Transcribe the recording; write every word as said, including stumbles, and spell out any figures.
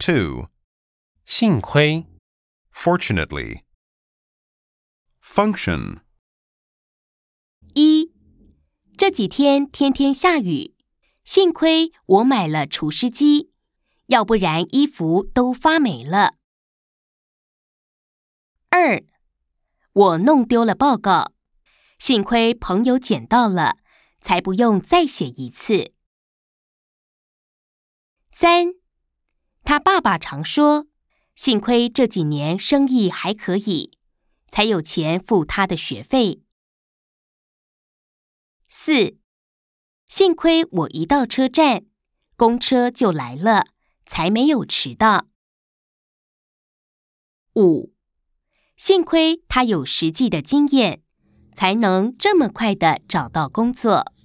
two. 幸亏 Fortunately. Function. 一，这几天天天下雨，幸亏我买了除湿机，要不然衣服都发霉了。二，我弄丢了报告，幸亏朋友捡到了，才不用再写一次。三，他爸爸常说，幸亏这几年生意还可以，才有钱付他的学费。四，幸亏我一到车站，公车就来了，才没有迟到。五，幸亏他有实际的经验，才能这么快地找到工作。